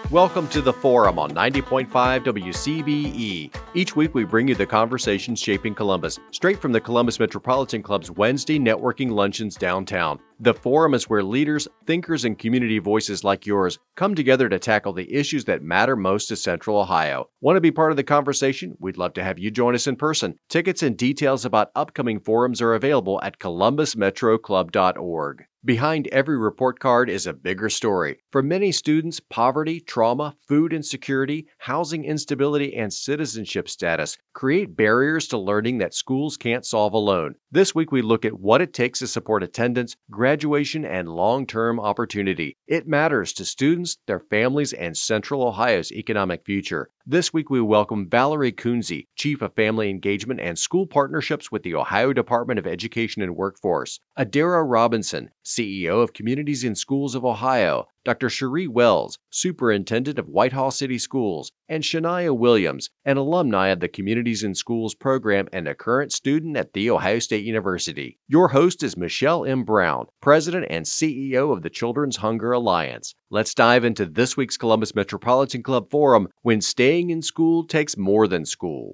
Welcome to The Forum on 90.5 WCBE. Each week we bring you the conversations shaping Columbus, straight from the Columbus Metropolitan Club's Wednesday networking luncheons downtown. The Forum is where leaders, thinkers, and community voices like yours come together to tackle the issues that matter most to Central Ohio. Want to be part of the conversation? We'd love to have you join us in person. Tickets and details about upcoming forums are available at columbusmetroclub.org. Behind every report card is a bigger story. For many students, poverty, trauma, food insecurity, housing instability, and citizenship status create barriers to learning that schools can't solve alone. This week we look at what it takes to support attendance, graduation, and long-term opportunity. It matters to students, their families, and Central Ohio's economic future. This week we welcome Valerie Kunze, Chief of Family Engagement and School Partnerships with the Ohio Department of Education and Workforce, Adara Robinson, CEO of Communities in Schools of Ohio, Dr. Cherie Wells, Superintendent of Whitehall City Schools, and Shania Williams, an alumni of the Communities in Schools program and a current student at The Ohio State University. Your host is Michelle M. Brown, President and CEO of the Children's Hunger Alliance. Let's dive into this week's Columbus Metropolitan Club Forum, when staying in school takes more than school.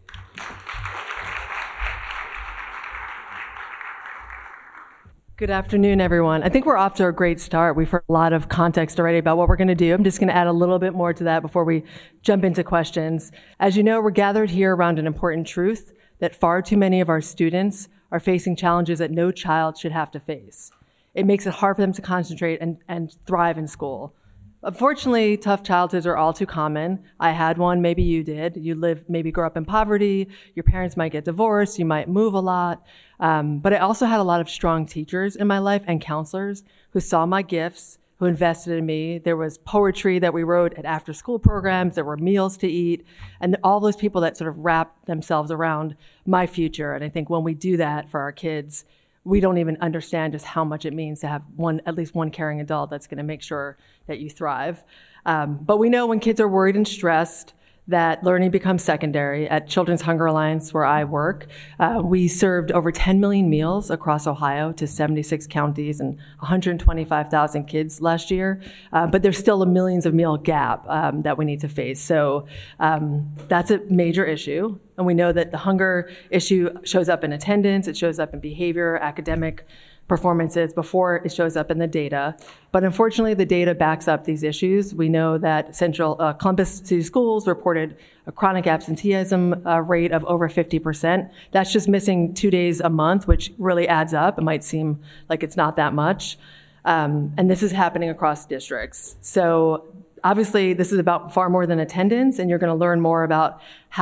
Good afternoon, everyone. I think we're off to a great start. We've heard a lot of context already about what we're going to do. I'm just going to add a little bit more to that before we jump into questions. As you know, we're gathered here around an important truth that far too many of our students are facing challenges that no child should have to face. It makes it hard for them to concentrate and thrive in school. Unfortunately, tough childhoods are all too common. I had one, maybe you did. You maybe grew up in poverty, your parents might get divorced, you might move a lot. But I also had a lot of strong teachers in my life and counselors who saw my gifts, who invested in me. There was poetry that we wrote at after-school programs, there were meals to eat, and all those people that sort of wrapped themselves around my future. And I think when we do that for our kids, we don't even understand just how much it means to have at least one caring adult that's going to make sure that you thrive. But we know when kids are worried and stressed that learning becomes secondary. At Children's Hunger Alliance, where I work, we served over 10 million meals across Ohio to 76 counties and 125,000 kids last year. But there's still a millions of meal gap that we need to face. So that's a major issue. And we know that the hunger issue shows up in attendance, it shows up in behavior, academic performances before it shows up in the data. But unfortunately, the data backs up these issues. We know that Columbus City Schools reported a chronic absenteeism rate of over 50%. That's just missing 2 days a month, which really adds up. It might seem like it's not that much. And this is happening across districts. So obviously, this is about far more than attendance, and you're going to learn more about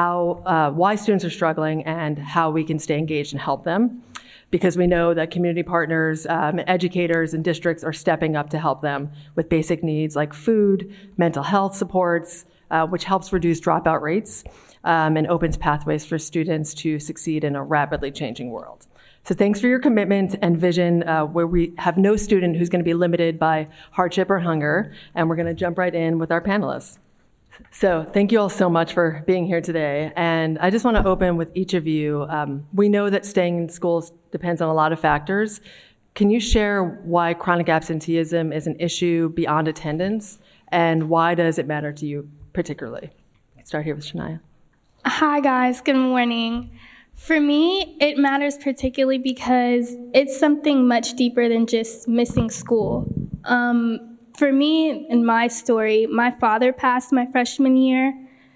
why students are struggling and how we can stay engaged and help them, because we know that community partners, educators, and districts are stepping up to help them with basic needs like food, mental health supports, which helps reduce dropout rates and opens pathways for students to succeed in a rapidly changing world. So thanks for your commitment and vision, where we have no student who's going to be limited by hardship or hunger, and we're going to jump right in with our panelists. So thank you all so much for being here today. And I just want to open with each of you. We know that staying in schools depends on a lot of factors. Can you share why chronic absenteeism is an issue beyond attendance, and why does it matter to you particularly? Let's start here with Shania. Hi guys, good morning. For me, it matters particularly because it's something much deeper than just missing school. For me, in my story, my father passed my freshman year,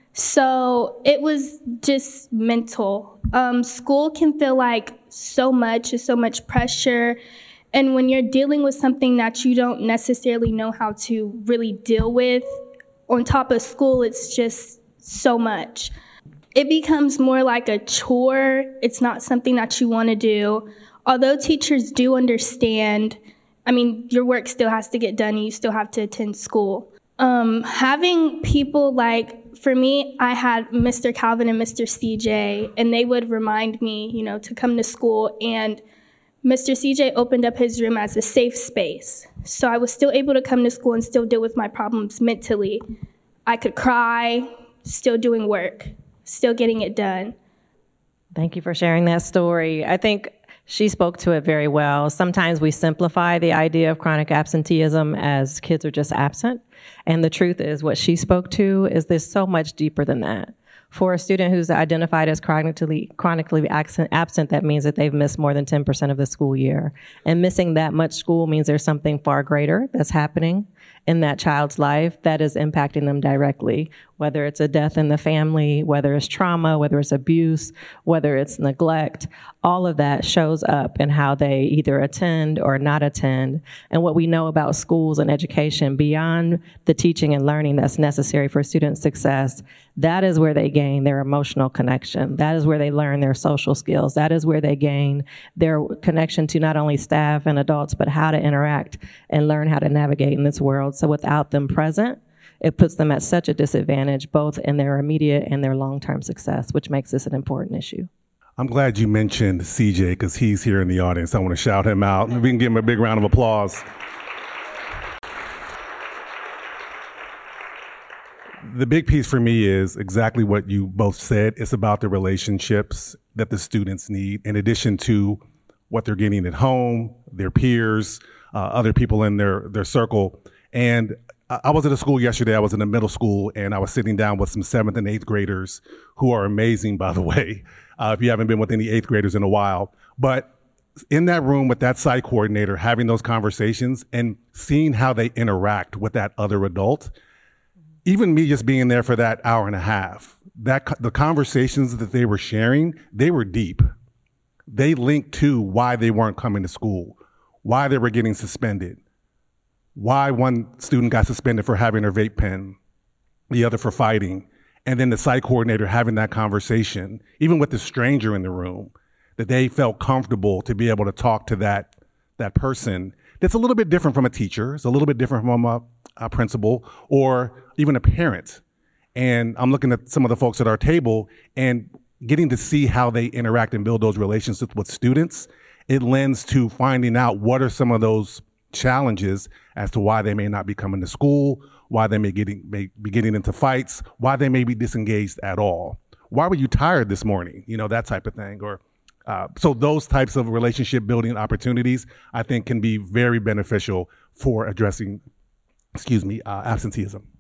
so it was just mental. School can feel like so much pressure, and when you're dealing with something that you don't necessarily know how to really deal with, on top of school, it's just so much. It becomes more like a chore. It's not something that you want to do. Although teachers do understand, your work still has to get done and you still have to attend school. Having people for me, I had Mr. Calvin and Mr. CJ, and they would remind me, to come to school. And Mr. CJ opened up his room as a safe space. So I was still able to come to school and still deal with my problems mentally. I could cry, still doing work, still getting it done. Thank you for sharing that story. I think She spoke to it very well. Sometimes we simplify the idea of chronic absenteeism as kids are just absent. And the truth is what she spoke to is there's so much deeper than that. For a student who's identified as chronically absent, that means that they've missed more than 10% of the school year. And missing that much school means there's something far greater that's happening in that child's life that is impacting them directly, whether it's a death in the family, whether it's trauma, whether it's abuse, whether it's neglect. All of that shows up in how they either attend or not attend. And what we know about schools and education beyond the teaching and learning that's necessary for student success, that is where they gain their emotional connection. That is where they learn their social skills. That is where they gain their connection to not only staff and adults, but how to interact and learn how to navigate in this world. So without them present, it puts them at such a disadvantage, both in their immediate and their long-term success, which makes this an important issue. I'm glad you mentioned CJ because he's here in the audience. I want to shout him out. We can give him a big round of applause. The big piece for me is exactly what you both said. It's about the relationships that the students need, in addition to what they're getting at home, their peers, other people in their circle. And I was at a school yesterday. I was in a middle school, and I was sitting down with some 7th and 8th graders who are amazing, by the way, if you haven't been with any 8th graders in a while. But in that room with that site coordinator, having those conversations and seeing how they interact with that other adult, even me just being there for that hour and a half, the conversations that they were sharing, they were deep. They linked to why they weren't coming to school, why they were getting suspended, why one student got suspended for having her vape pen, the other for fighting, and then the site coordinator having that conversation, even with the stranger in the room, that they felt comfortable to be able to talk to that person. That's a little bit different from a teacher. It's a little bit different from a principal or even a parent. And I'm looking at some of the folks at our table and getting to see how they interact and build those relationships with students. It lends to finding out what are some of those challenges as to why they may not be coming to school, why they may be getting into fights, why they may be disengaged at all. Why were you tired this morning? You know, that type of thing. Or so those types of relationship building opportunities, I think, can be very beneficial for addressing, absenteeism.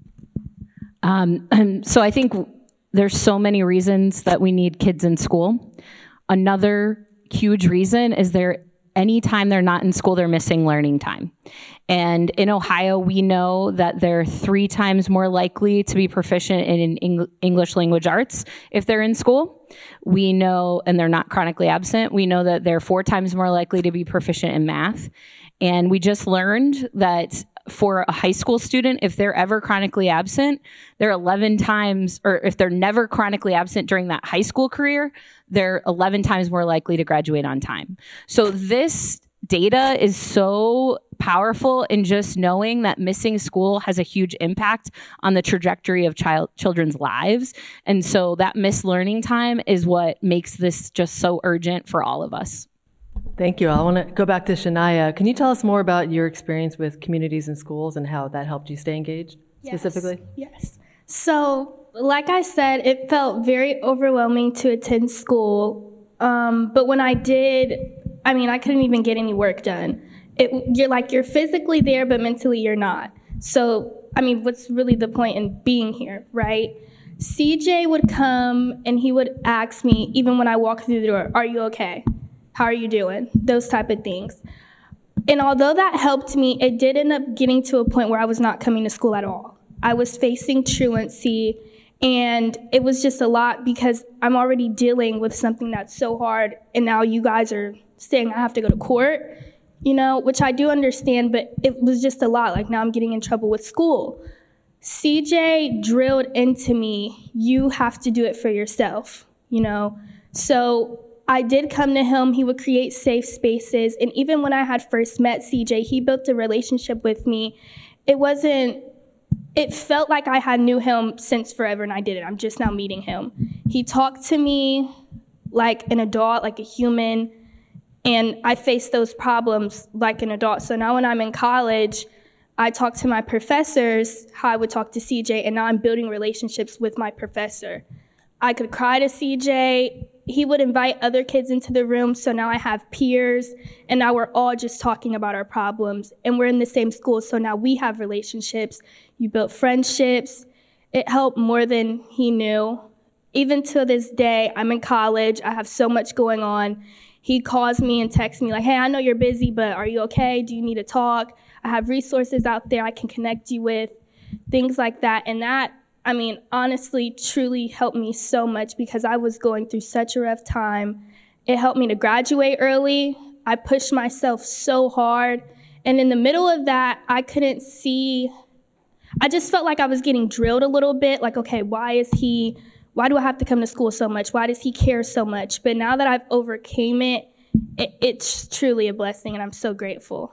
So I think there's so many reasons that we need kids in school. Another huge reason is anytime they're not in school, they're missing learning time. And in Ohio, we know that they're 3 times more likely to be proficient in English language arts if they're in school. We know, and they're not chronically absent, we know that they're 4 times more likely to be proficient in math. And we just learned that for a high school student, if they're ever chronically absent, they're 11 times, or if they're never chronically absent during that high school career, they're 11 times more likely to graduate on time. So this data is so powerful in just knowing that missing school has a huge impact on the trajectory of children's lives. And so that missed learning time is what makes this just so urgent for all of us. Thank you. I want to go back to Shania. Can you tell us more about your experience with communities and schools and how that helped you stay engaged specifically? Yes. So, like I said, it felt very overwhelming to attend school. But when I did, I couldn't even get any work done. You're physically there, but mentally you're not. So, what's really the point in being here, right? CJ would come and he would ask me, even when I walked through the door, "Are you okay? How are you doing?" Those type of things. And although that helped me, it did end up getting to a point where I was not coming to school at all. I was facing truancy, and it was just a lot because I'm already dealing with something that's so hard, and now you guys are saying I have to go to court, which I do understand, but it was just a lot. Like, now I'm getting in trouble with school. CJ drilled into me, you have to do it for yourself, So I did come to him. He would create safe spaces. And even when I had first met CJ, he built a relationship with me. It felt like I had knew him since forever, and I didn't. I'm just now meeting him. He talked to me like an adult, like a human, and I faced those problems like an adult. So now when I'm in college, I talk to my professors how I would talk to CJ, and now I'm building relationships with my professor. I could cry to CJ, he would invite other kids into the room, so now I have peers, and now we're all just talking about our problems, and we're in the same school, so now we have relationships. You built friendships. It helped more than he knew. Even to this day, I'm in college. I have so much going on. He calls me and texts me like, hey, I know you're busy, but are you okay? Do you need to talk? I have resources out there I can connect you with, things like that. And that, I mean, honestly, truly helped me so much because I was going through such a rough time. It helped me to graduate early. I pushed myself so hard. And in the middle of that, I couldn't see, I just felt like I was getting drilled a little bit, like, okay, why do I have to come to school so much? Why does he care so much? But now that I've overcame it, it's truly a blessing, and I'm so grateful.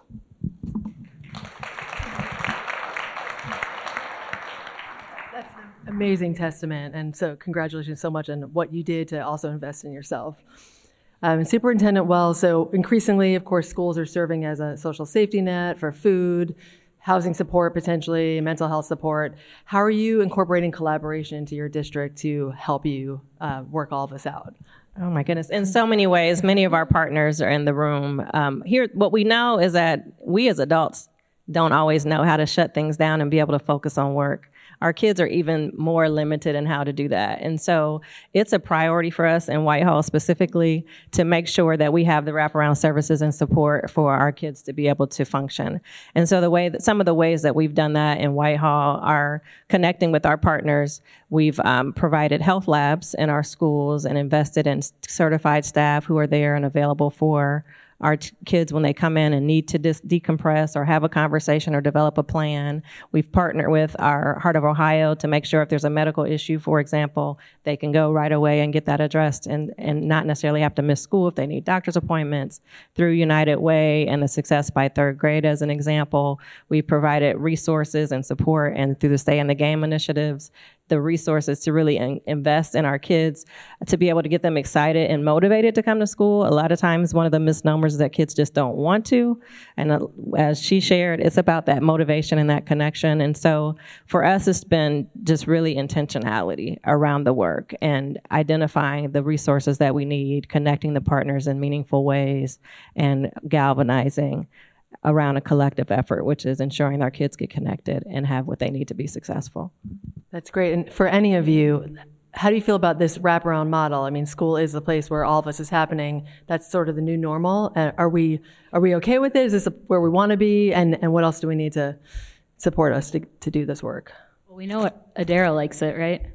That's an amazing testament, and so congratulations so much on what you did to also invest in yourself. Superintendent Wells, so increasingly, of course, schools are serving as a social safety net for food, housing support, potentially mental health support. How are you incorporating collaboration into your district to help you work all of this out? Oh my goodness. In so many ways, many of our partners are in the room. Here, what we know is that we as adults don't always know how to shut things down and be able to focus on work. Our kids are even more limited in how to do that. And so it's a priority for us in Whitehall specifically to make sure that we have the wraparound services and support for our kids to be able to function. And so some of the ways that we've done that in Whitehall are connecting with our partners. We've provided health labs in our schools and invested in certified staff who are there and available for our kids when they come in and need to decompress or have a conversation or develop a plan. We've partnered with our Heart of Ohio to make sure if there's a medical issue, for example, they can go right away and get that addressed and not necessarily have to miss school if they need doctor's appointments. Through United Way and the Success by Third Grade as an example, we provided resources and support, and through the Stay in the Game initiatives, the resources to really invest in our kids, to be able to get them excited and motivated to come to school. A lot of times one of the misnomers is that kids just don't want to. And as she shared, it's about that motivation and that connection. And so for us, it's been just really intentionality around the work and identifying the resources that we need, connecting the partners in meaningful ways, and galvanizing around a collective effort, which is ensuring our kids get connected and have what they need to be successful. That's great. And for any of you, how do you feel about this wraparound model? I mean, school is the place where all of this is happening. That's sort of the new normal. Are we okay with it? Is this where we want to be? And what else do we need to support us to do this work? Well, we know Adara likes it, right?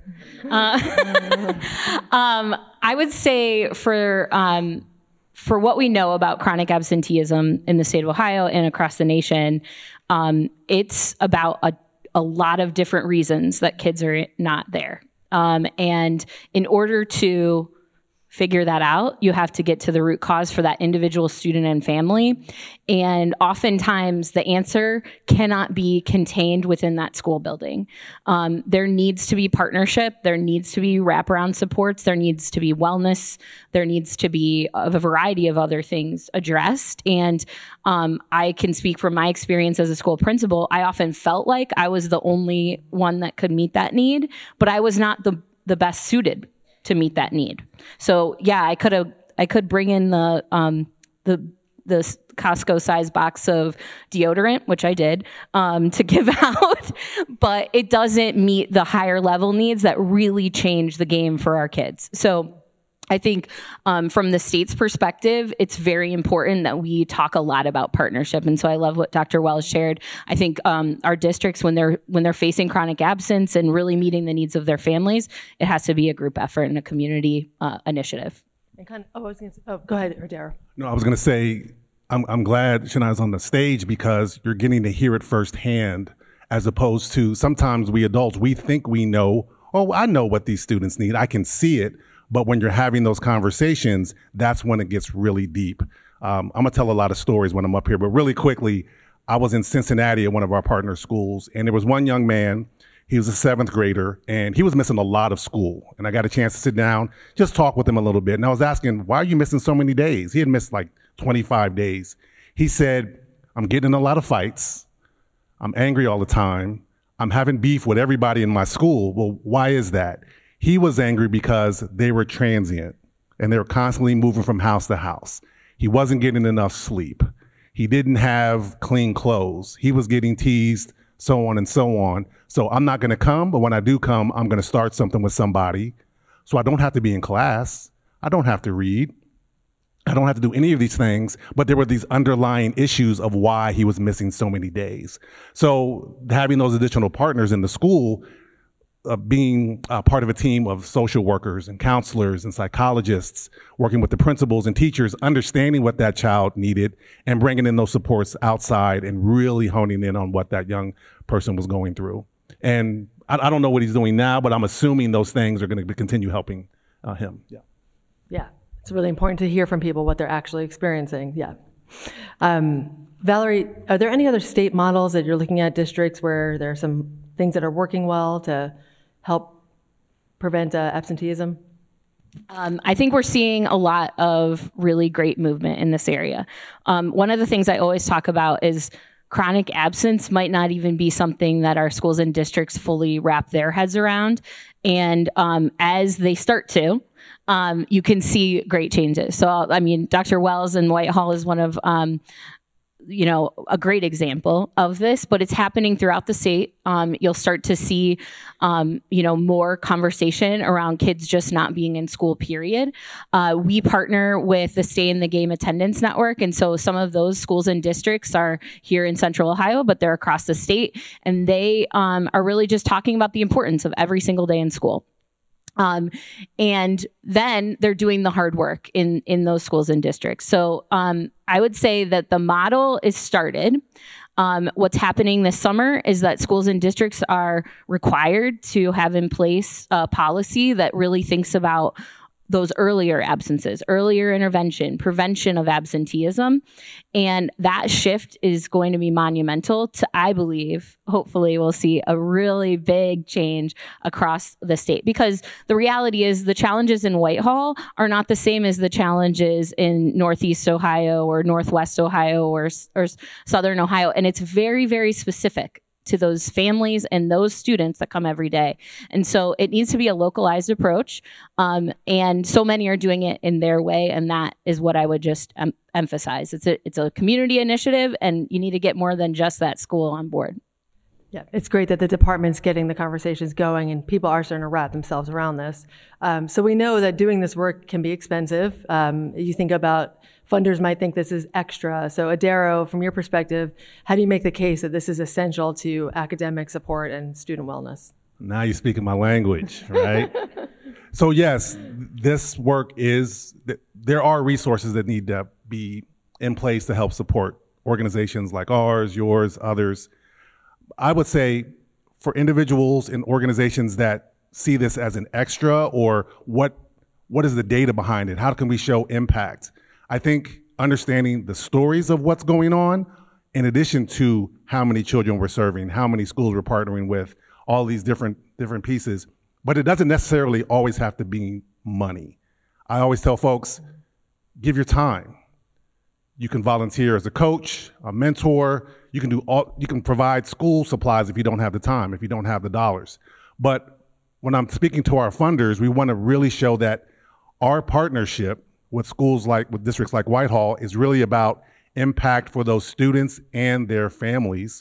I would say for what we know about chronic absenteeism in the state of Ohio and across the nation, it's about a lot of different reasons that kids are not there. And in order to figure that out, you have to get to the root cause for that individual student and family. And oftentimes the answer cannot be contained within that school building. There needs to be partnership. There needs to be wraparound supports. There needs to be wellness. There needs to be a variety of other things addressed. And I can speak from my experience as a school principal. I often felt like I was the only one that could meet that need, but I was not the best suited to meet that need. So yeah, I could bring in the Costco size box of deodorant, which I did, to give out, but it doesn't meet the higher level needs that really change the game for our kids. So I think from the state's perspective, it's very important that we talk a lot about partnership. And so I love what Dr. Wells shared. I think our districts, when they're facing chronic absence and really meeting the needs of their families, it has to be a group effort and a community initiative. And go ahead, Adara. No, I was going to say, I'm glad Shania's on the stage because you're getting to hear it firsthand, as opposed to sometimes we adults, we think we know, oh, I know what these students need. I can see it. But when you're having those conversations, that's when it gets really deep. I'm going to tell a lot of stories when I'm up here, but really quickly, I was in Cincinnati at one of our partner schools, and there was one young man. He was a 7th grader, and he was missing a lot of school. And I got a chance to sit down, just talk with him a little bit. And I was asking, why are you missing so many days? He had missed like 25 days. He said, I'm getting in a lot of fights. I'm angry all the time. I'm having beef with everybody in my school. Well, why is that? He was angry because they were transient. and they were constantly moving from house to house. He wasn't getting enough sleep. He didn't have clean clothes. He was getting teased, so on and so on. So I'm not going to come, but when I do come, I'm going to start something with somebody. So I don't have to be in class. I don't have to read. I don't have to do any of these things, but there were these underlying issues of why he was missing so many days. So having those additional partners in the school, being part of a team of social workers and counselors and psychologists, working with the principals and teachers, understanding what that child needed and bringing in those supports outside and really honing in on what that young person was going through. And I don't know what he's doing now, but I'm assuming those things are going to continue helping him. Yeah. Yeah. It's really important to hear from people what they're actually experiencing. Yeah. Valerie, are there any other state models that you're looking at, districts where there are some things that are working well to help prevent absenteeism? I think we're seeing a lot of really great movement in this area. One of the things I always talk about is chronic absence might not even be something that our schools and districts fully wrap their heads around. And as they start to, you can see great changes. So, I mean, Dr. Wells in Whitehall is one of, a great example of this, but it's happening throughout the state. You'll start to see, more conversation around kids just not being in school, period. We partner with the Stay in the Game Attendance Network. And so some of those schools and districts are here in Central Ohio, but they're across the state. And they are really just talking about the importance of every single day in school. And then they're doing the hard work in those schools and districts. So I would say that the model is started. What's happening this summer is that schools and districts are required to have in place a policy that really thinks about those earlier absences, earlier intervention, prevention of absenteeism. And that shift is going to be monumental to, I believe, hopefully we'll see a really big change across the state. Because the reality is the challenges in Whitehall are not the same as the challenges in Northeast Ohio or Northwest Ohio or Southern Ohio. And it's very, very specific to those families and those students that come every day. And so it needs to be a localized approach. And so many are doing it in their way. And that is what I would just emphasize. It's a community initiative, and you need to get more than just that school on board. Yeah, it's great that the department's getting the conversations going and people are starting to wrap themselves around this. So we know that doing this work can be expensive. You think about funders might think this is extra. So Adero, from your perspective, how do you make the case that this is essential to academic support and student wellness? Now you're speaking my language, right? So yes, this work there are resources that need to be in place to help support organizations like ours, yours, others. I would say for individuals and organizations that see this as an extra, or what is the data behind it? How can we show impact? I think understanding the stories of what's going on, in addition to how many children we're serving, how many schools we're partnering with, all these different pieces, but it doesn't necessarily always have to be money. I always tell folks, give your time. You can volunteer as a coach, a mentor. You can provide school supplies if you don't have the time, if you don't have the dollars. But when I'm speaking to our funders, we want to really show that our partnership with with districts like Whitehall is really about impact for those students and their families,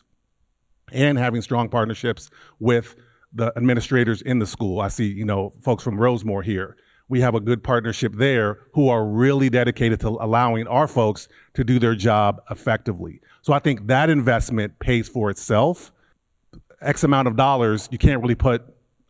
and having strong partnerships with the administrators in the school. I see, folks from Rosemore here. We have a good partnership there who are really dedicated to allowing our folks to do their job effectively. So I think that investment pays for itself. X amount of dollars, you can't really put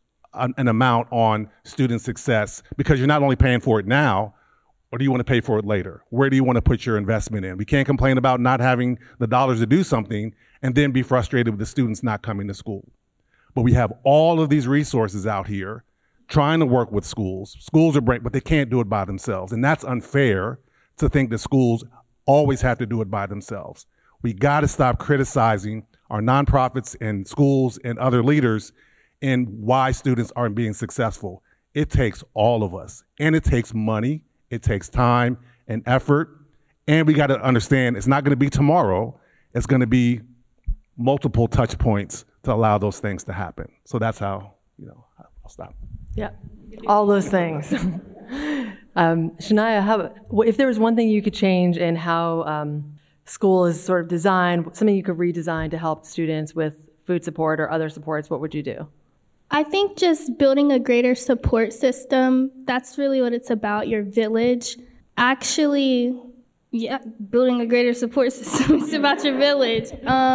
an amount on student success, because you're not only paying for it now, or do you want to pay for it later? Where do you want to put your investment in? We can't complain about not having the dollars to do something and then be frustrated with the students not coming to school. But we have all of these resources out here trying to work with schools. Schools are great, but they can't do it by themselves. And that's unfair to think that schools always have to do it by themselves. We got to stop criticizing our nonprofits and schools and other leaders in why students aren't being successful. It takes all of us, and it takes money. It takes time and effort, and we got to understand it's not going to be tomorrow. It's going to be multiple touch points to allow those things to happen. So that's how, I'll stop. Yeah, all those things. Shania, if there was one thing you could change in how school is sort of designed, something you could redesign to help students with food support or other supports, what would you do? I think just building a greater support system, that's really what it's about, your village. Actually, yeah, building a greater support system is about your village.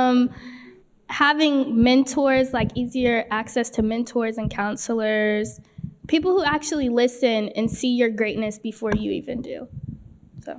Having mentors, like easier access to mentors and counselors, people who actually listen and see your greatness before you even do. So.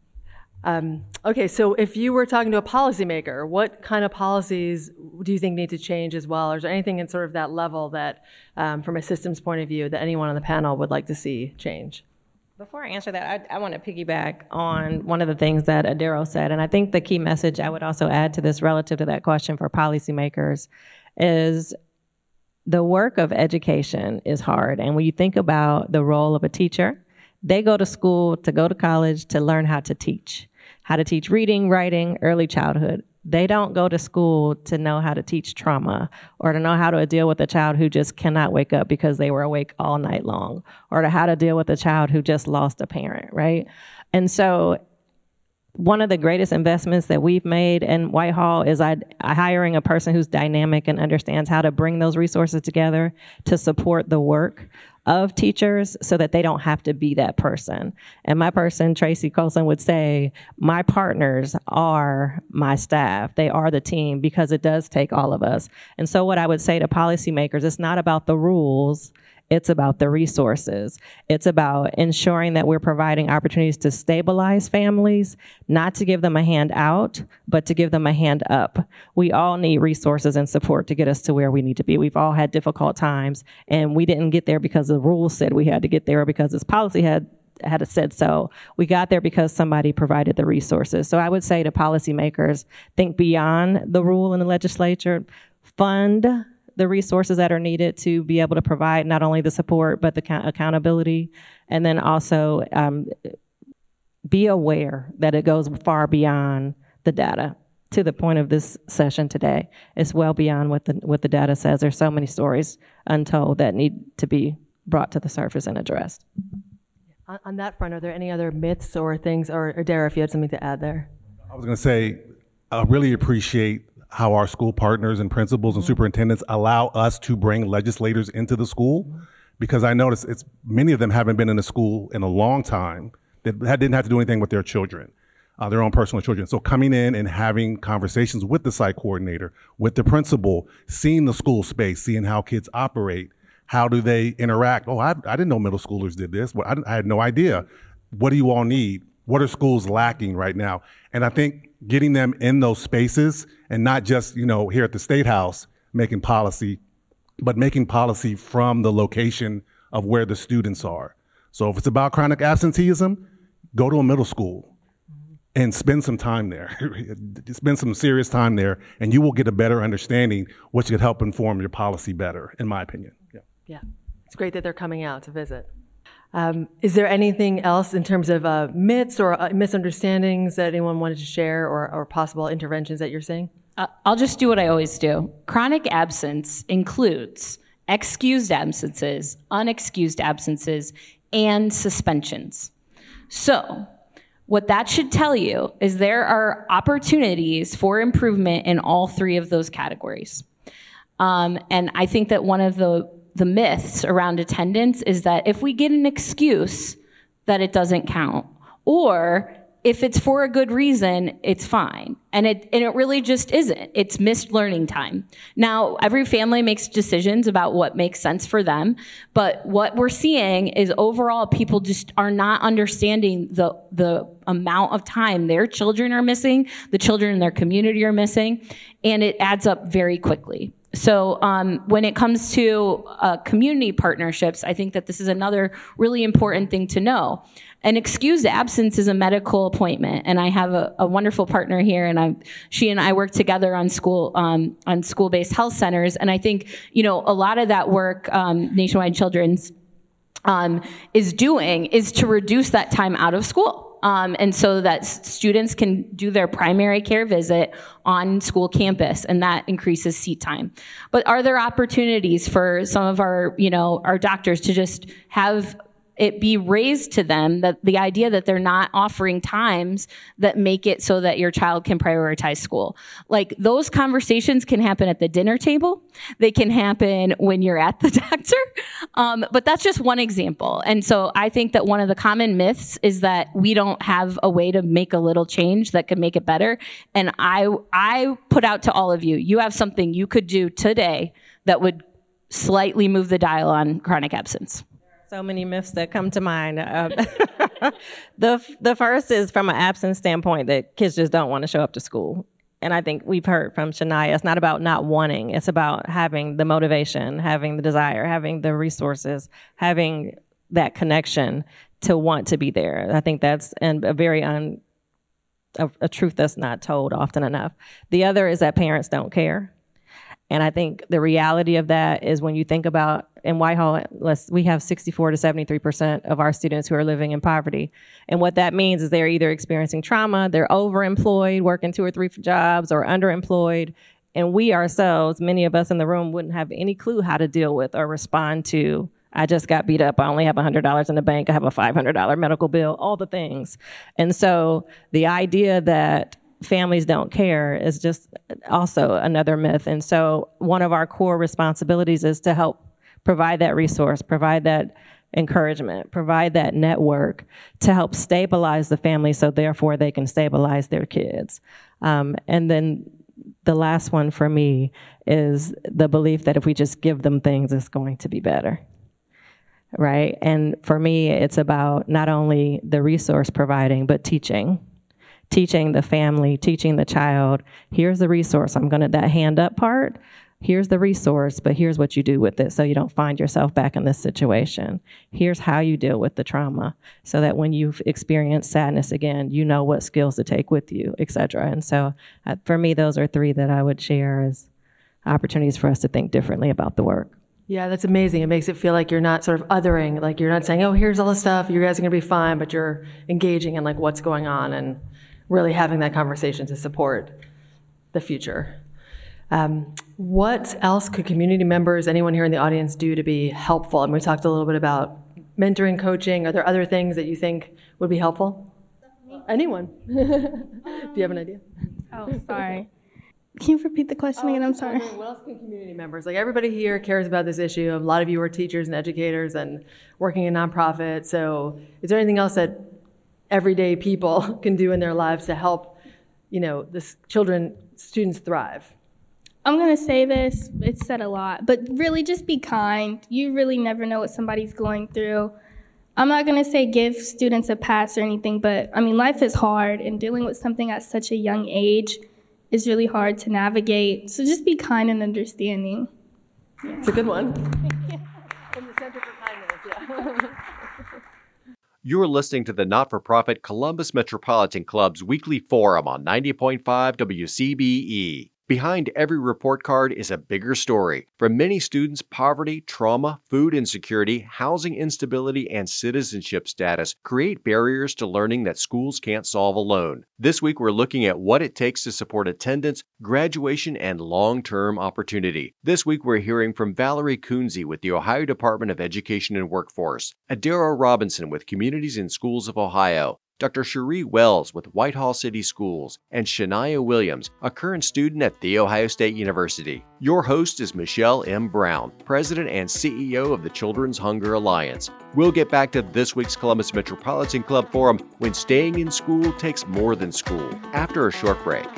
Okay, so if you were talking to a policymaker, what kind of policies do you think need to change as well? Or is there anything in sort of that level that, from a systems point of view, that anyone on the panel would like to see change? Before I answer that, I want to piggyback on one of the things that Adero said, and I think the key message I would also add to this relative to that question for policymakers is the work of education is hard. And when you think about the role of a teacher, they go to school, to go to college, to learn how to teach reading, writing, early childhood. They don't go to school to know how to teach trauma or to know how to deal with a child who just cannot wake up because they were awake all night long, or to how to deal with a child who just lost a parent, right? And so one of the greatest investments that we've made in Whitehall is hiring a person who's dynamic and understands how to bring those resources together to support the work of teachers so that they don't have to be that person. And my person, Tracy Colson, would say, my partners are my staff. They are the team, because it does take all of us. And so what I would say to policymakers, it's not about the rules. It's about the resources. It's about ensuring that we're providing opportunities to stabilize families, not to give them a hand out, but to give them a hand up. We all need resources and support to get us to where we need to be. We've all had difficult times, and we didn't get there because the rules said we had to get there or because this policy had said so. We got there because somebody provided the resources. So I would say to policymakers, think beyond the rule in the legislature, fund the resources that are needed to be able to provide not only the support, but the accountability. And then also be aware that it goes far beyond the data. To the point of this session today, it's well beyond what the data says. There's so many stories untold that need to be brought to the surface and addressed. On that front, are there any other myths or things, or Dara, if you had something to add there? I was going to say, I really appreciate how our school partners and principals and superintendents allow us to bring legislators into the school, because I notice many of them haven't been in a school in a long time that didn't have to do anything with their children, their own personal children. So coming in and having conversations with the site coordinator, with the principal, seeing the school space, seeing how kids operate, how do they interact? Oh, I didn't know middle schoolers did this. Well, I had no idea. What do you all need? What are schools lacking right now? And I think getting them in those spaces, and not just, here at the State House making policy, but making policy from the location of where the students are. So if it's about chronic absenteeism, go to a middle school and spend some time there. Spend some serious time there, and you will get a better understanding, which could help inform your policy better, in my opinion. Yeah, it's great that they're coming out to visit. Is there anything else in terms of myths or misunderstandings that anyone wanted to share, or possible interventions that you're seeing? I'll just do what I always do. Chronic absence includes excused absences, unexcused absences, and suspensions. So what that should tell you is there are opportunities for improvement in all three of those categories. And I think that one of the myths around attendance is that if we get an excuse, that it doesn't count. Or if it's for a good reason, it's fine. And it really just isn't. It's missed learning time. Now, every family makes decisions about what makes sense for them. But what we're seeing is overall people just are not understanding the amount of time their children are missing, the children in their community are missing, and it adds up very quickly. So when it comes to community partnerships, I think that this is another really important thing to know. An excused absence is a medical appointment, and I have a wonderful partner here, and she and I work together on school-based health centers, and I think a lot of that work Nationwide Children's is doing is to reduce that time out of school. And so that students can do their primary care visit on school campus, and that increases seat time. But are there opportunities for some of our doctors to just have it be raised to them, that the idea that they're not offering times that make it so that your child can prioritize school. Like, those conversations can happen at the dinner table. They can happen when you're at the doctor. But that's just one example. And so I think that one of the common myths is that we don't have a way to make a little change that could make it better. And I put out to all of you, you have something you could do today that would slightly move the dial on chronic absence. So many myths that come to mind. The first is from an absence standpoint that kids just don't want to show up to school. And I think we've heard from Shania, it's not about not wanting. It's about having the motivation, having the desire, having the resources, having that connection to want to be there. I think that's a truth that's not told often enough. The other is that parents don't care. And I think the reality of that is when you think about, in Whitehall, we have 64 to 73% of our students who are living in poverty. And what that means is they're either experiencing trauma, they're overemployed, working 2 or 3 jobs, or underemployed. And we ourselves, many of us in the room, wouldn't have any clue how to deal with or respond to, I just got beat up, I only have $100 in the bank, I have a $500 medical bill, all the things. And so the idea that families don't care is just also another myth. And so one of our core responsibilities is to help provide that resource, provide that encouragement, provide that network to help stabilize the family so therefore they can stabilize their kids. And then the last one for me is the belief that if we just give them things, it's going to be better. Right? And for me, it's about not only the resource providing, but teaching the family, teaching the child, here's the resource. That hand up part, here's the resource, but here's what you do with it so you don't find yourself back in this situation. Here's how you deal with the trauma so that when you've experienced sadness again, you know what skills to take with you, et cetera. And so for me, those are 3 that I would share as opportunities for us to think differently about the work. Yeah, that's amazing. It makes it feel like you're not sort of othering, like you're not saying, oh, here's all the stuff, you guys are going to be fine, but you're engaging in like what's going on and really having that conversation to support the future. What else could community members, anyone here in the audience, do to be helpful? And we talked a little bit about mentoring, coaching. Are there other things that you think would be helpful? Anyone? Do you have an idea? Oh, sorry. Can you repeat the question again? I'm sorry. What else can community members, like everybody here cares about this issue. A lot of you are teachers and educators and working in nonprofits. So is there anything else that everyday people can do in their lives to help, students thrive? I'm going to say this, it's said a lot, but really just be kind. You really never know what somebody's going through. I'm not going to say give students a pass or anything, but life is hard, and dealing with something at such a young age is really hard to navigate. So just be kind and understanding. Yeah. It's a good one. From the Center for Kindness, yeah. You're listening to the not-for-profit Columbus Metropolitan Club's weekly forum on 90.5 WCBE. Behind every report card is a bigger story. For many students, poverty, trauma, food insecurity, housing instability, and citizenship status create barriers to learning that schools can't solve alone. This week, we're looking at what it takes to support attendance, graduation, and long-term opportunity. This week, we're hearing from Valerie Kunze with the Ohio Department of Education and Workforce, Adara Robinson with Communities in Schools of Ohio, Dr. Cherie Wells with Whitehall City Schools, and Shania Williams, a current student at The Ohio State University. Your host is Michelle M. Brown, President and CEO of the Children's Hunger Alliance. We'll get back to this week's Columbus Metropolitan Club Forum when staying in school takes more than school, after a short break.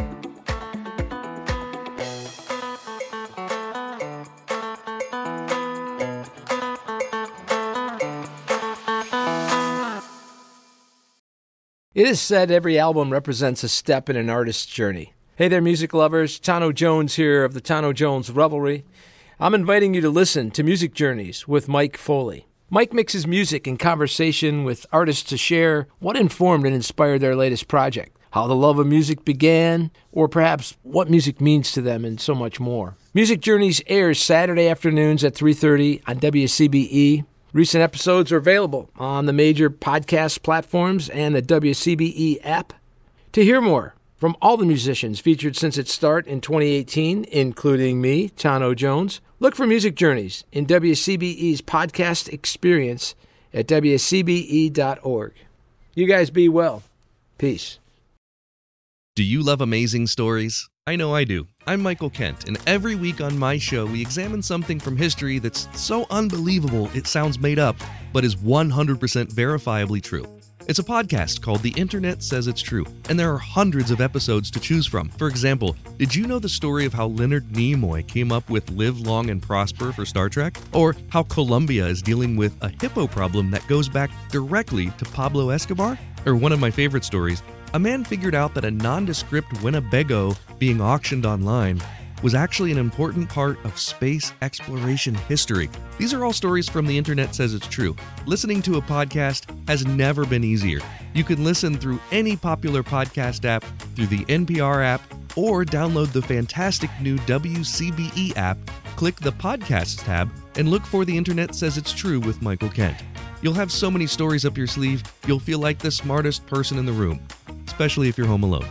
It is said every album represents a step in an artist's journey. Hey there, music lovers. Tano Jones here of the Tano Jones Revelry. I'm inviting you to listen to Music Journeys with Mike Foley. Mike mixes music and conversation with artists to share what informed and inspired their latest project, how the love of music began, or perhaps what music means to them, and so much more. Music Journeys airs Saturday afternoons at 3:30 on WCBE. Recent episodes are available on the major podcast platforms and the WCBE app. To hear more from all the musicians featured since its start in 2018, including me, Tano Jones, look for Music Journeys in WCBE's podcast experience at WCBE.org. You guys be well. Peace. Do you love amazing stories? I know I do. I'm Michael Kent, and every week on my show, we examine something from history that's so unbelievable it sounds made up, but is 100% verifiably true. It's a podcast called The Internet Says It's True, and there are hundreds of episodes to choose from. For example, did you know the story of how Leonard Nimoy came up with Live Long and Prosper for Star Trek? Or how Colombia is dealing with a hippo problem that goes back directly to Pablo Escobar? Or one of my favorite stories, a man figured out that a nondescript Winnebago being auctioned online was actually an important part of space exploration history. These are all stories from The Internet Says It's True. Listening to a podcast has never been easier. You can listen through any popular podcast app, through the NPR app, or download the fantastic new WCBE app, click the Podcasts tab, and look for The Internet Says It's True with Michael Kent. You'll have so many stories up your sleeve, you'll feel like the smartest person in the room, especially if you're home alone.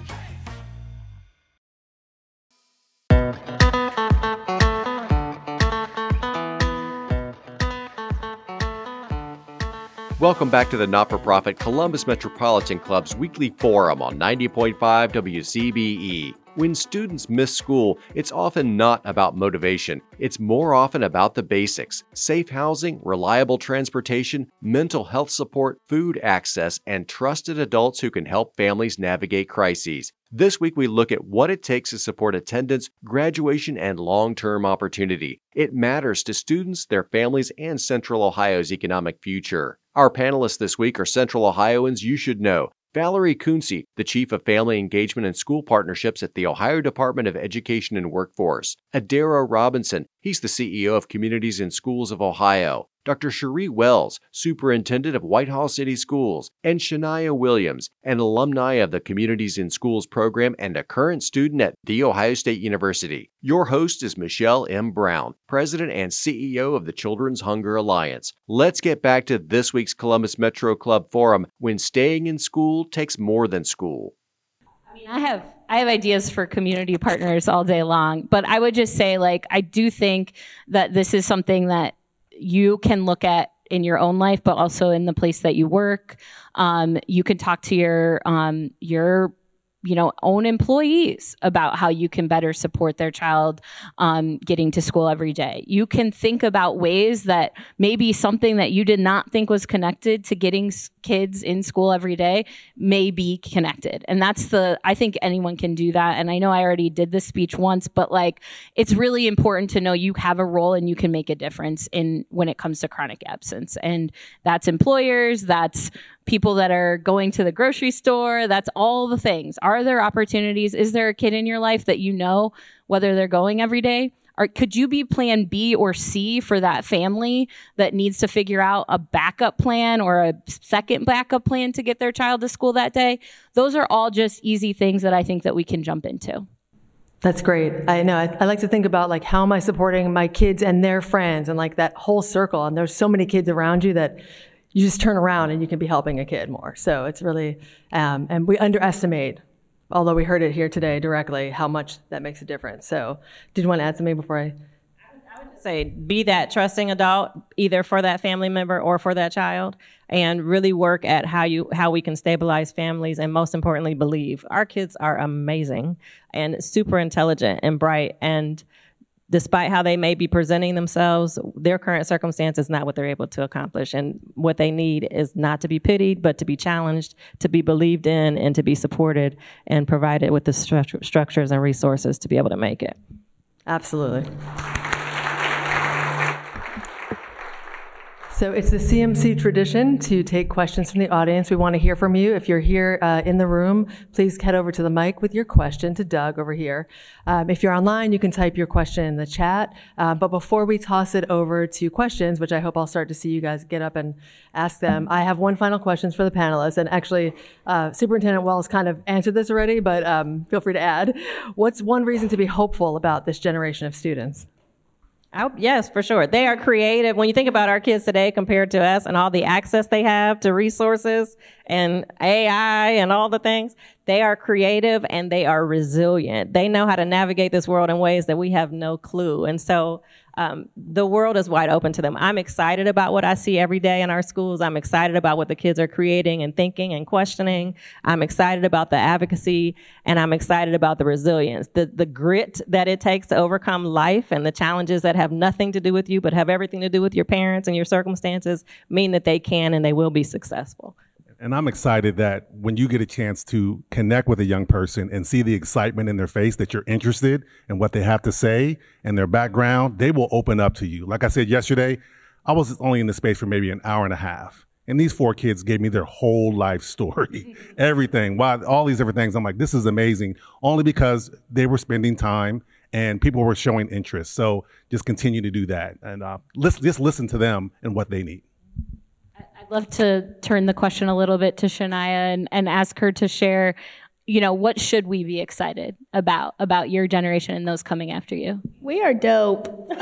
Welcome back to the not-for-profit Columbus Metropolitan Club's weekly forum on 90.5 WCBE. When students miss school, it's often not about motivation. It's more often about the basics: safe housing, reliable transportation, mental health support, food access, and trusted adults who can help families navigate crises. This week, we look at what it takes to support attendance, graduation, and long-term opportunity. It matters to students, their families, and Central Ohio's economic future. Our panelists this week are Central Ohioans you should know. Valerie Kunze, the Chief of Family Engagement and School Partnerships at the Ohio Department of Education and Workforce. Adara Robinson, he's the CEO of Communities in Schools of Ohio. Dr. Cherie Wells, Superintendent of Whitehall City Schools. And Shania Williams, an alumni of the Communities in Schools program and a current student at The Ohio State University. Your host is Michelle M. Brown, President and CEO of the Children's Hunger Alliance. Let's get back to this week's Columbus Metro Club Forum, when staying in school takes more than school. I have ideas for community partners all day long, but I would just say, I do think that this is something that you can look at in your own life, but also in the place that you work. You can talk to your own employees about how you can better support their child getting to school every day. You can think about ways that maybe something that you did not think was connected to getting kids in school every day may be connected. And I think anyone can do that. And I know I already did this speech once, but it's really important to know you have a role and you can make a difference when it comes to chronic absence. And that's employers, that's people that are going to the grocery store, that's all the things. Are there opportunities? Is there a kid in your life that you know whether they're going every day? Or could you be plan B or C for that family that needs to figure out a backup plan or a second backup plan to get their child to school that day? Those are all just easy things that I think that we can jump into. That's great. I know. I like to think about how am I supporting my kids and their friends and that whole circle. And there's so many kids around you that you just turn around and you can be helping a kid more. So it's really, and we underestimate, although we heard it here today directly, how much that makes a difference. So did you want to add something before I would say be that trusting adult, either for that family member or for that child, and really work at how we can stabilize families, and most importantly, believe. Our kids are amazing and super intelligent and bright, and despite how they may be presenting themselves, their current circumstance is not what they're able to accomplish. And what they need is not to be pitied, but to be challenged, to be believed in, and to be supported and provided with the structures and resources to be able to make it. Absolutely. So it's the CMC tradition to take questions from the audience. We want to hear from you. If you're here in the room, please head over to the mic with your question to Doug over here. If you're online, you can type your question in the chat. But before we toss it over to questions, which I hope I'll start to see you guys get up and ask them, I have one final question for the panelists. And actually, Superintendent Wells kind of answered this already, but feel free to add. What's one reason to be hopeful about this generation of students? Yes, for sure. They are creative. When you think about our kids today compared to us and all the access they have to resources and AI and all the things, They are creative and they are resilient. They know how to navigate this world in ways that we have no clue. And so the world is wide open to them. I'm excited about what I see every day in our schools. I'm excited about what the kids are creating and thinking and questioning. I'm excited about the advocacy, and I'm excited about the resilience, the grit that it takes to overcome life, and the challenges that have nothing to do with you but have everything to do with your parents and your circumstances mean that they can and they will be successful. And I'm excited that when you get a chance to connect with a young person and see the excitement in their face that you're interested in what they have to say and their background, they will open up to you. Like I said yesterday, I was only in the space for maybe an hour and a half. And these 4 kids gave me their whole life story, everything, all these different things. I'm like, this is amazing, only because they were spending time and people were showing interest. So just continue to do that and just listen to them and what they need. I'd love to turn the question a little bit to Shania and ask her to share, what should we be excited about your generation and those coming after you? We are dope. We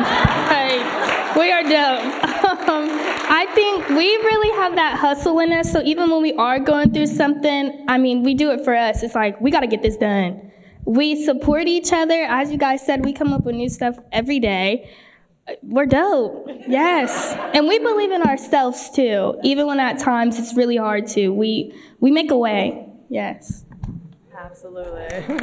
are dope. I think we really have that hustle in us. So even when we are going through something, we do it for us. It's like, we got to get this done. We support each other. As you guys said, we come up with new stuff every day. We're dope. Yes. And we believe in ourselves too. Even when at times it's really hard to. We make a way. Yes. Absolutely.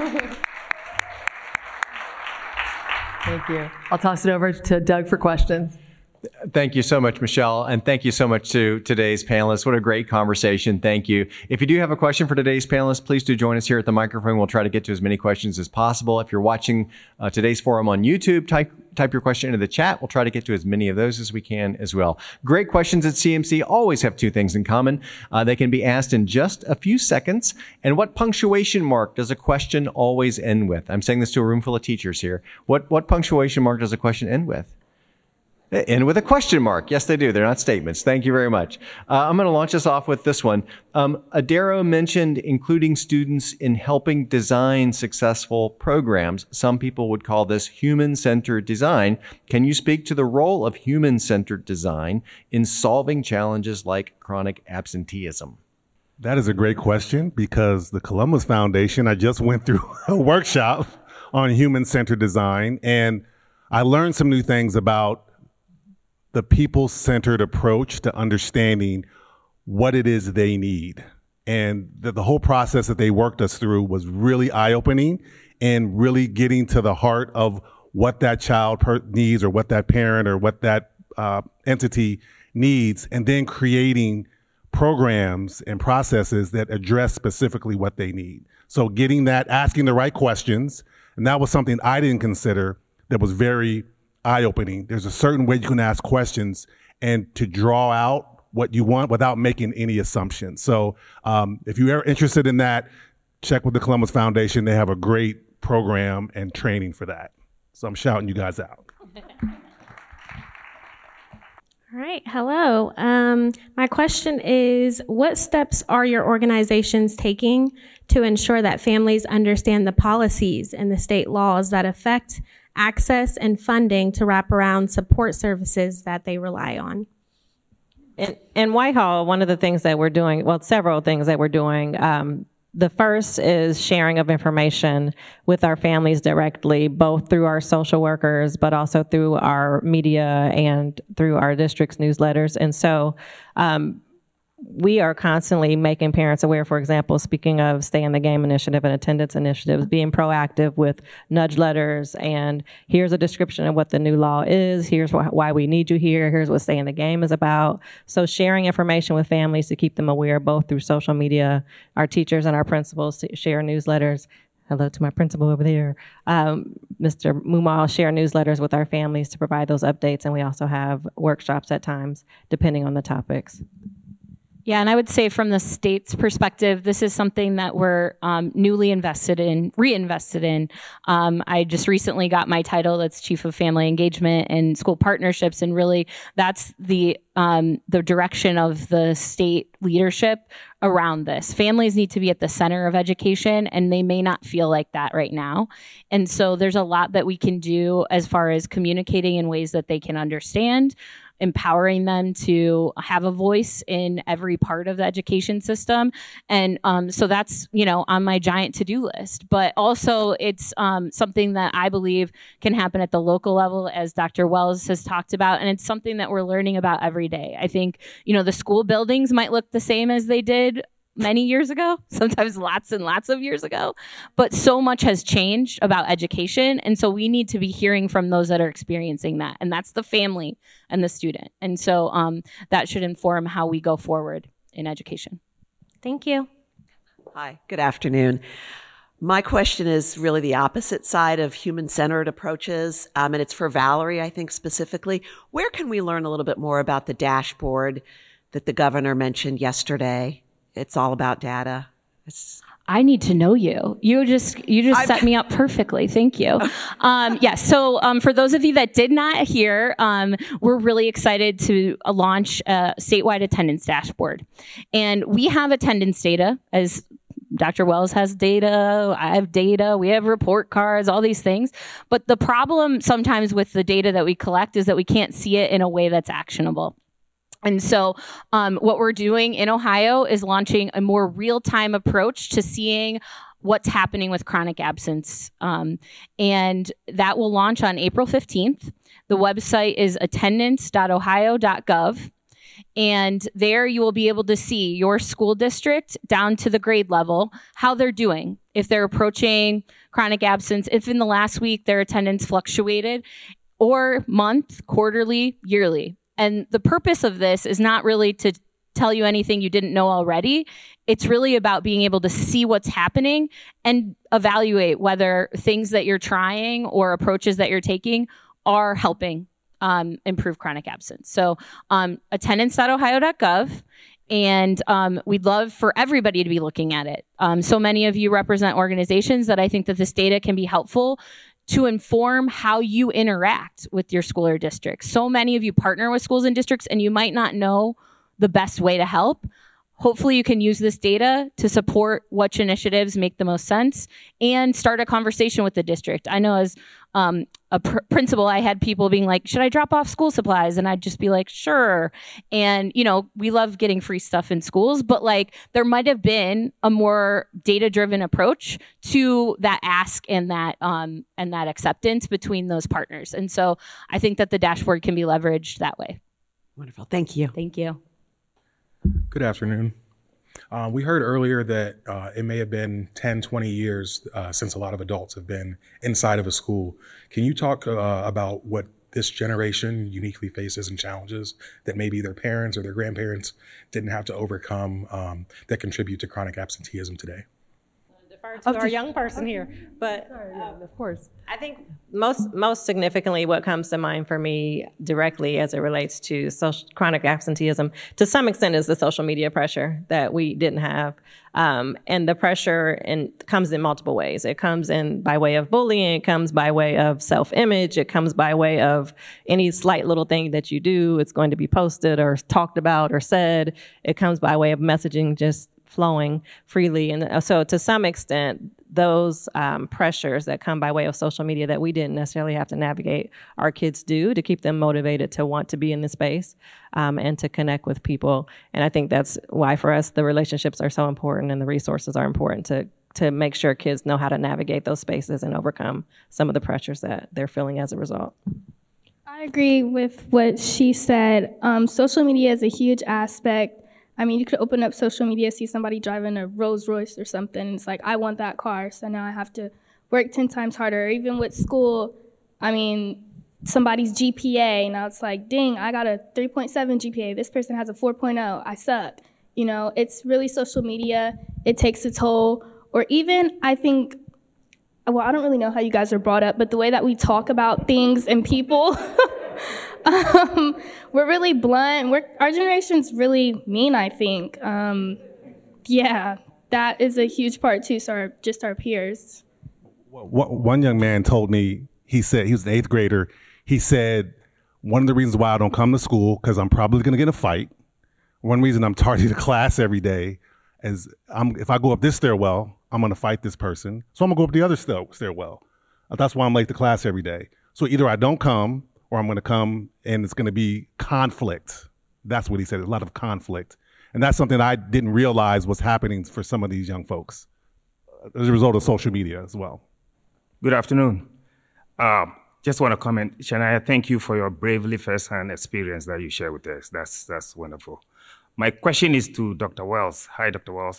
Thank you. I'll toss it over to Doug for questions. Thank you so much, Michelle, and thank you so much to today's panelists. What a great conversation. Thank you. If you do have a question for today's panelists, please do join us here at the microphone. We'll try to get to as many questions as possible. If you're watching today's forum on YouTube, type your question into the chat. We'll try to get to as many of those as we can as well. Great questions at CMC always have 2 things in common. They can be asked in just a few seconds. And what punctuation mark does a question always end with? I'm saying this to a room full of teachers here. What punctuation mark does a question end with? End with a question mark. Yes, they do. They're not statements. Thank you very much. I'm going to launch us off with this one. Adero mentioned including students in helping design successful programs. Some people would call this human-centered design. Can you speak to the role of human-centered design in solving challenges like chronic absenteeism? That is a great question, because the Columbus Foundation, I just went through a workshop on human-centered design, and I learned some new things about the people-centered approach to understanding what it is they need. And the whole process that they worked us through was really eye-opening and really getting to the heart of what that child needs, or what that parent or what that entity needs, and then creating programs and processes that address specifically what they need. So getting that, asking the right questions, and that was something I didn't consider that was very eye-opening. There's a certain way you can ask questions and to draw out what you want without making any assumptions. So if you're interested in that, check with the Columbus Foundation. They have a great program and training for that. So I'm shouting you guys out. All right. Hello. My question is, what steps are your organizations taking to ensure that families understand the policies and the state laws that affect access and funding to wraparound support services that they rely on? In Whitehall, one of the things that we're doing, several things that we're doing. The first is sharing of information with our families directly, both through our social workers, but also through our media and through our district's newsletters. And so we are constantly making parents aware, for example, speaking of Stay in the Game initiative and attendance initiatives, being proactive with nudge letters, and here's a description of what the new law is, here's why we need you here, here's what Stay in the Game is about. So sharing information with families to keep them aware, both through social media, our teachers and our principals share newsletters. Hello to my principal over there. Mr. Mumal share newsletters with our families to provide those updates, and we also have workshops at times, depending on the topics. Yeah, and I would say from the state's perspective, this is something that we're newly reinvested in. I just recently got my title that's Chief of Family Engagement and School Partnerships, and really that's the direction of the state leadership around this. Families need to be at the center of education, and they may not feel like that right now. And so there's a lot that we can do as far as communicating in ways that they can understand, empowering them to have a voice in every part of the education system. And so that's, on my giant to-do list. But also it's something that I believe can happen at the local level, as Dr. Wells has talked about. And it's something that we're learning about every day. I think, the school buildings might look the same as they did many years ago, sometimes lots and lots of years ago, but so much has changed about education. And so we need to be hearing from those that are experiencing that. And that's the family and the student. And so that should inform how we go forward in education. Thank you. Hi, good afternoon. My question is really the opposite side of human-centered approaches, and it's for Valerie, I think, specifically. Where can we learn a little bit more about the dashboard that the governor mentioned yesterday? It's all about data. I need to know you. You just set me up perfectly. Thank you. So for those of you that did not hear, we're really excited to launch a statewide attendance dashboard. And we have attendance data, as Dr. Wells has data, I have data, we have report cards, all these things. But the problem sometimes with the data that we collect is that we can't see it in a way that's actionable. And so what we're doing in Ohio is launching a more real-time approach to seeing what's happening with chronic absence. And that will launch on April 15th. The website is attendance.ohio.gov. And there you will be able to see your school district down to the grade level, how they're doing, if they're approaching chronic absence, if in the last week their attendance fluctuated, or month, quarterly, yearly. And the purpose of this is not really to tell you anything you didn't know already. It's really about being able to see what's happening and evaluate whether things that you're trying or approaches that you're taking are helping improve chronic absence. So attendance.ohio.gov. And we'd love for everybody to be looking at it. So many of you represent organizations that I think that this data can be helpful to inform how you interact with your school or district. So many of you partner with schools and districts, and you might not know the best way to help. Hopefully you can use this data to support which initiatives make the most sense and start a conversation with the district. I know as a principal, I had people being like, should I drop off school supplies? And I'd just be like, sure. And, we love getting free stuff in schools, but there might have been a more data-driven approach to that ask and that acceptance between those partners. And so I think that the dashboard can be leveraged that way. Wonderful. Thank you. Thank you. Good afternoon. We heard earlier that it may have been 10, 20 years since a lot of adults have been inside of a school. Can you talk about what this generation uniquely faces and challenges that maybe their parents or their grandparents didn't have to overcome that contribute to chronic absenteeism today? To our young person here, but of course. I think most significantly what comes to mind for me directly as it relates to chronic absenteeism to some extent is the social media pressure that we didn't have. And the pressure comes in multiple ways. It comes in by way of bullying, it comes by way of self-image, it comes by way of any slight little thing that you do, it's going to be posted or talked about or said. It comes by way of messaging just flowing freely. And so to some extent, those pressures that come by way of social media that we didn't necessarily have to navigate, our kids do to keep them motivated to want to be in the space and to connect with people. And I think that's why for us, the relationships are so important and the resources are important to make sure kids know how to navigate those spaces and overcome some of the pressures that they're feeling as a result. I agree with what she said. Social media is a huge aspect. I mean, you could open up social media, see somebody driving a Rolls Royce or something. It's like, I want that car, so now I have to work 10 times harder. Or even with school, I mean, somebody's GPA, now it's like, dang, I got a 3.7 GPA. This person has a 4.0. I suck. It's really social media. It takes a toll. Or even, I think, well, I don't really know how you guys are brought up, but the way that we talk about things and people, we're really blunt. Our generation's really mean, I think. Yeah, that is a huge part too, so just our peers. One young man told me, he said, he was an 8th grader, he said, one of the reasons why I don't come to school, because I'm probably going to get in a fight. One reason I'm tardy to class every day is if I go up this stairwell, I'm going to fight this person. So I'm going to go up the other stairwell. That's why I'm late to class every day. So either I don't come or I'm going to come and it's going to be conflict. That's what he said, a lot of conflict. And that's something I didn't realize was happening for some of these young folks as a result of social media as well. Good afternoon. Just want to comment, Shania, thank you for your bravely first-hand experience that you share with us. That's wonderful. My question is to Dr. Wells. Hi, Dr. Wells.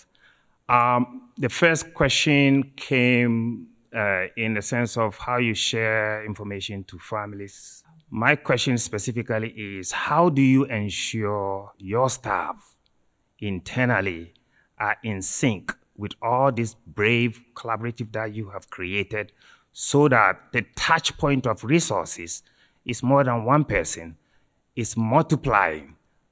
The first question came in the sense of how you share information to families. My question specifically is, how do you ensure your staff internally are in sync with all this brave collaborative that you have created so that the touch point of resources is more than one person, is multiplying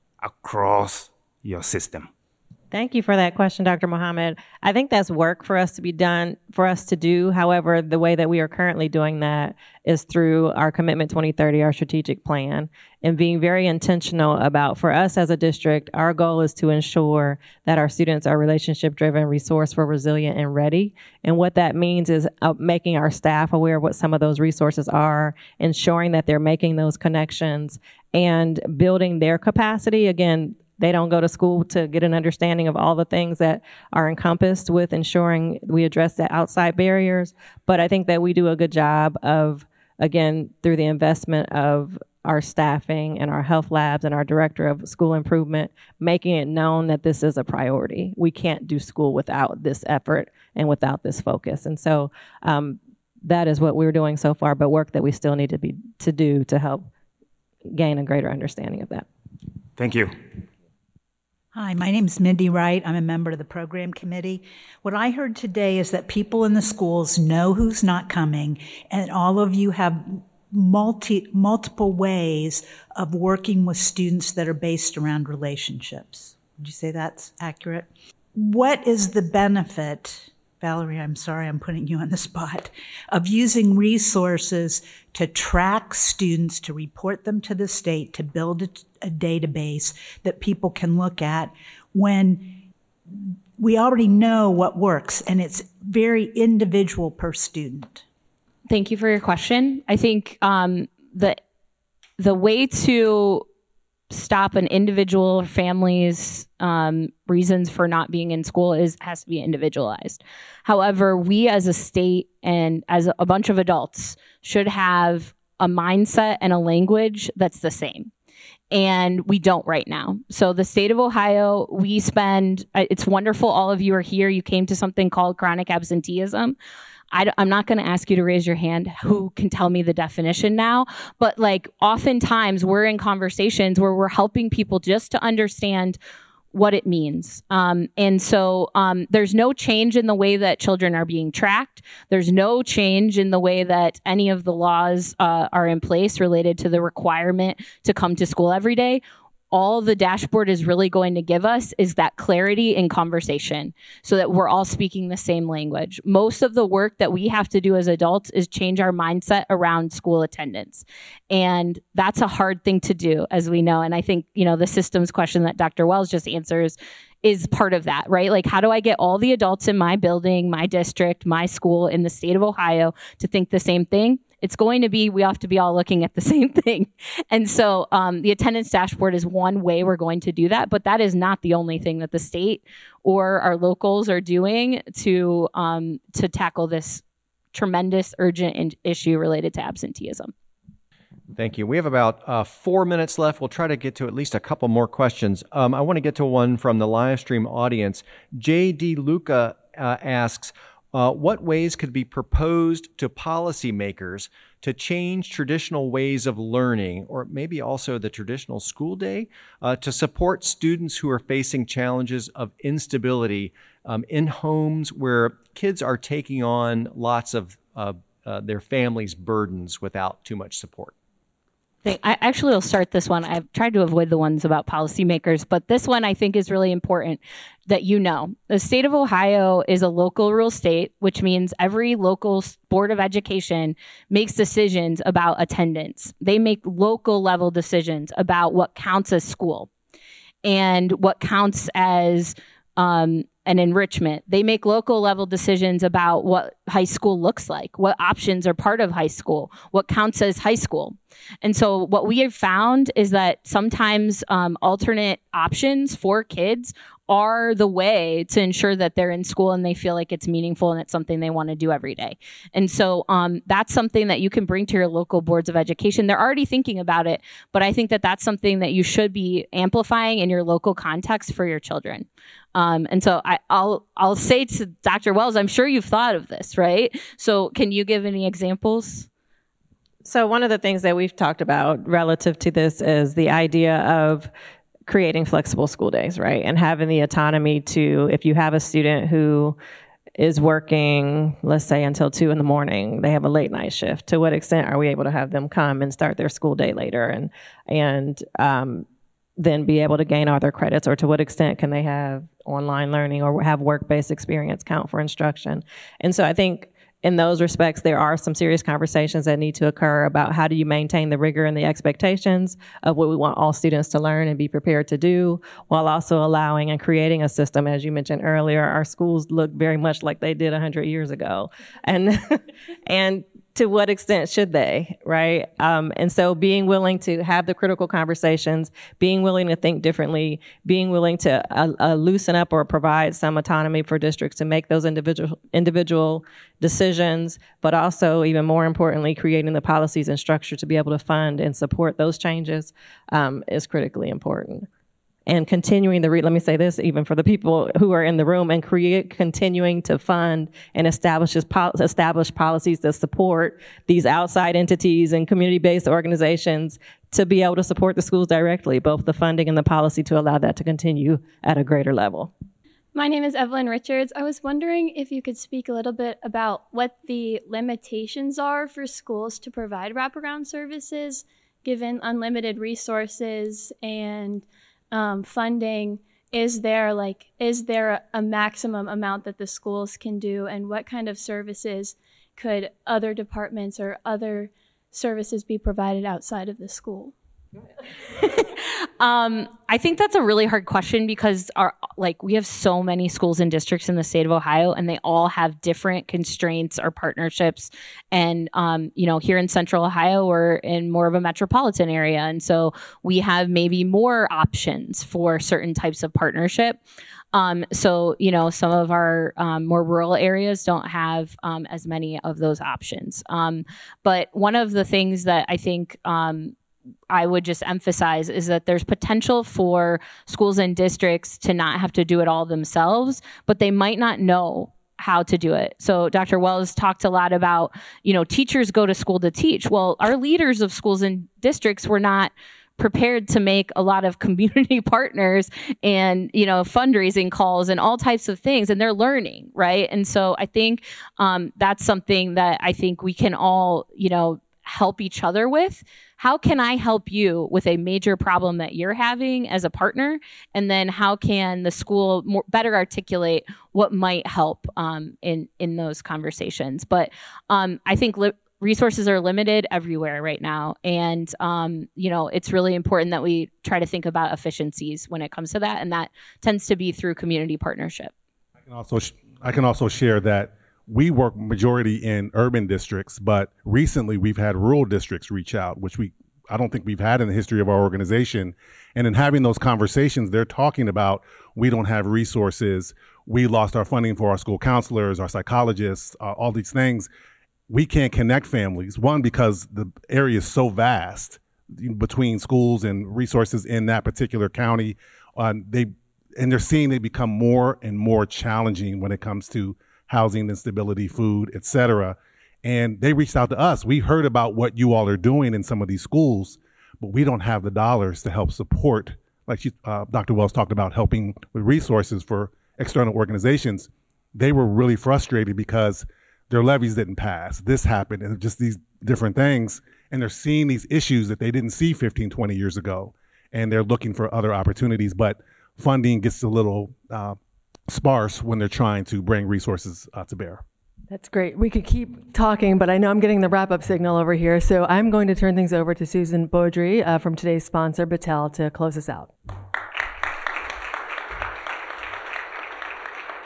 across your system? Thank you for that question, Dr. Mohammed. I think that's work for us to be done, for us to do. However, the way that we are currently doing that is through our Commitment 2030, our strategic plan, and being very intentional about, for us as a district, our goal is to ensure that our students are relationship-driven, resourceful, resilient, and ready. And what that means is making our staff aware of what some of those resources are, ensuring that they're making those connections, and building their capacity. Again, they don't go to school to get an understanding of all the things that are encompassed with ensuring we address the outside barriers. But I think that we do a good job of, again, through the investment of our staffing and our health labs and our director of school improvement, making it known that this is a priority. We can't do school without this effort and without this focus. And so that is what we're doing so far, but work that we still need to do to help gain a greater understanding of that. Thank you. Hi, my name is Mindy Wright. I'm a member of the program committee. What I heard today is that people in the schools know who's not coming, and all of you have multiple ways of working with students that are based around relationships. Would you say that's accurate? What is the benefit, Valerie, I'm sorry I'm putting you on the spot, of using resources to track students, to report them to the state, to build a database that people can look at when we already know what works and it's very individual per student? Thank you for your question. I think the way to stop an individual or family's reasons for not being in school has to be individualized. However, we as a state and as a bunch of adults should have a mindset and a language that's the same. And we don't right now. So the state of Ohio, we spend, it's wonderful all of you are here. You came to something called chronic absenteeism. I'm not going to ask you to raise your hand who can tell me the definition now, but like oftentimes we're in conversations where we're helping people just to understand what it means. And so there's no change in the way that children are being tracked. There's no change in the way that any of the laws are in place related to the requirement to come to school every day. All the dashboard is really going to give us is that clarity in conversation so that we're all speaking the same language. Most of the work that we have to do as adults is change our mindset around school attendance. And that's a hard thing to do, as we know. And I think, the systems question that Dr. Wells just answers is part of that, right? Like, how do I get all the adults in my building, my district, my school in the state of Ohio to think the same thing? It's going to be, we have to be all looking at the same thing. And so the attendance dashboard is one way we're going to do that, but that is not the only thing that the state or our locals are doing to tackle this tremendous urgent issue related to absenteeism. Thank you. We have about 4 minutes left. We'll try to get to at least a couple more questions. I want to get to one from the live stream audience. J.D. Luca asks, what ways could be proposed to policymakers to change traditional ways of learning, or maybe also the traditional school day, to support students who are facing challenges of instability in homes where kids are taking on lots of their families' burdens without too much support? I actually will start this one. I've tried to avoid the ones about policymakers, but this one I think is really important that the state of Ohio is a local rule state, which means every local board of education makes decisions about attendance. They make local level decisions about what counts as school and what counts as and enrichment. They make local level decisions about what high school looks like, what options are part of high school, what counts as high school. And so what we have found is that sometimes alternate options for kids are the way to ensure that they're in school and they feel like it's meaningful and it's something they want to do every day. And so that's something that you can bring to your local boards of education. They're already thinking about it, but I think that that's something that you should be amplifying in your local context for your children. And so I'll say to Dr. Wells, I'm sure you've thought of this, right? So can you give any examples? So one of the things that we've talked about relative to this is the idea of creating flexible school days, right? And having the autonomy to, if you have a student who is working, let's say until 2 a.m, they have a late night shift, to what extent are we able to have them come and start their school day later and then be able to gain all their credits, or to what extent can they have online learning or have work-based experience count for instruction? And so I think in those respects, there are some serious conversations that need to occur about how do you maintain the rigor and the expectations of what we want all students to learn and be prepared to do, while also allowing and creating a system. As you mentioned earlier, our schools look very much like they did 100 years ago. And to what extent should they, right? And so being willing to have the critical conversations, being willing to think differently, being willing to loosen up or provide some autonomy for districts to make those individual decisions, but also, even more importantly, creating the policies and structure to be able to fund and support those changes is critically important. And continuing let me say this, even for the people who are in the room, and continuing to fund and establish policies that support these outside entities and community-based organizations to be able to support the schools directly, both the funding and the policy to allow that to continue at a greater level. My name is Evelyn Richards. I was wondering if you could speak a little bit about what the limitations are for schools to provide wraparound services, given unlimited resources and funding. Is there a maximum amount that the schools can do, and what kind of services could other departments or other services be provided outside of the school? I think that's a really hard question because we have so many schools and districts in the state of Ohio, and they all have different constraints or partnerships. And, here in Central Ohio, we're in more of a metropolitan area. And so we have maybe more options for certain types of partnership. So some of our more rural areas don't have as many of those options. But one of the things that I think I would just emphasize is that there's potential for schools and districts to not have to do it all themselves, but they might not know how to do it. So Dr. Wells talked a lot about, teachers go to school to teach. Well, our leaders of schools and districts were not prepared to make a lot of community partners and, fundraising calls and all types of things, and they're learning, right? And so I think that's something that I think we can all, help each other with. How can I help you with a major problem that you're having as a partner? And then how can the school better articulate what might help in those conversations? But I think resources are limited everywhere right now. And, it's really important that we try to think about efficiencies when it comes to that. And that tends to be through community partnership. I can also share that we work majority in urban districts, but recently we've had rural districts reach out, which I don't think we've had in the history of our organization. And in having those conversations, they're talking about, we don't have resources, we lost our funding for our school counselors, our psychologists, all these things. We can't connect families, one, because the area is so vast between schools and resources in that particular county. They're seeing it become more and more challenging when it comes to housing instability, food, et cetera. And they reached out to us. We heard about what you all are doing in some of these schools, but we don't have the dollars to help support, like Dr. Wells talked about, helping with resources for external organizations. They were really frustrated because their levies didn't pass. This happened, and just these different things. And they're seeing these issues that they didn't see 15, 20 years ago. And they're looking for other opportunities, but funding gets a little sparse when they're trying to bring resources to bear. That's great. We could keep talking, but I know I'm getting the wrap-up signal over here. So I'm going to turn things over to Susan Beaudry from today's sponsor, Battelle, to close us out.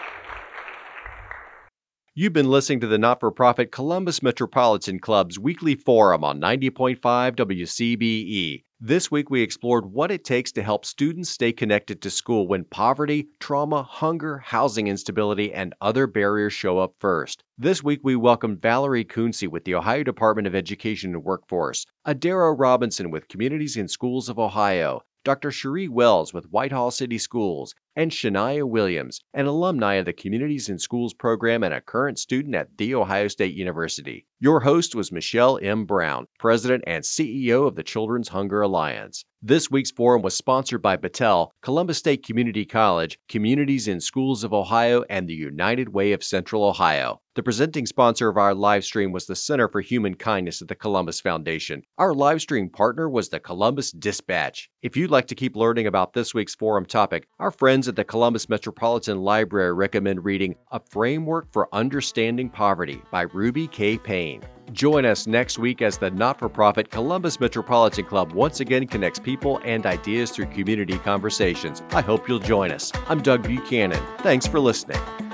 You've been listening to the not-for-profit Columbus Metropolitan Club's weekly forum on 90.5 WCBE. This week we explored what it takes to help students stay connected to school when poverty, trauma, hunger, housing instability, and other barriers show up first. This week we welcomed Valerie Kunze with the Ohio Department of Education and Workforce, Adara Robinson with Communities in Schools of Ohio, Dr. Cherie Wells with Whitehall City Schools, and Shania Williams, an alumni of the Communities in Schools program and a current student at The Ohio State University. Your host was Michelle M. Brown, President and CEO of the Children's Hunger Alliance. This week's forum was sponsored by Battelle, Columbus State Community College, Communities in Schools of Ohio, and the United Way of Central Ohio. The presenting sponsor of our live stream was the Center for Human Kindness at the Columbus Foundation. Our live stream partner was the Columbus Dispatch. If you'd like to keep learning about this week's forum topic, our friends at the Columbus Metropolitan Library recommend reading A Framework for Understanding Poverty by Ruby K. Payne. Join us next week as the not-for-profit Columbus Metropolitan Club once again connects people and ideas through community conversations. I hope you'll join us. I'm Doug Buchanan. Thanks for listening.